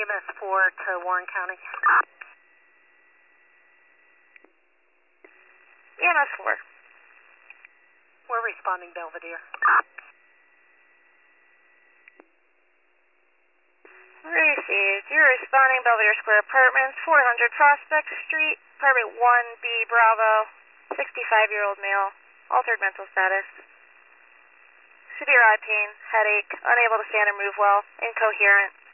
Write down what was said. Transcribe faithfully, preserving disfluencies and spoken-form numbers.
M S four to Warren County. E M S four. We're responding Belvedere. Received. You're responding Belvedere Square Apartments, four hundred Prospect Street, apartment one B Bravo, sixty-five-year-old male, altered mental status. Severe eye pain, headache, unable to stand or move well, incoherent.